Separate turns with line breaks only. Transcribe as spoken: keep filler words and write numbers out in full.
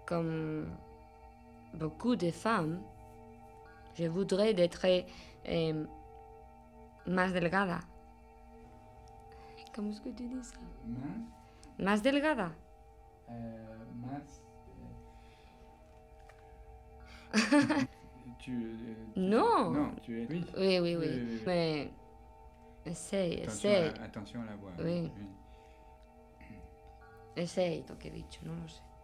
comme beaucoup de femmes, je voudrais être euh, más delgada. Comment est-ce que tu dis ça?
Más,
Más delgada.
euh, más. euh, tu, euh, tu-
Non.
Non, tu es. Oui.
Oui, oui, oui.
Oui, oui, oui.
Mais essaye,
Attention,
essaye.
à, attention à la voix.
Oui. Essaye, lo que he dicho, no lo sé.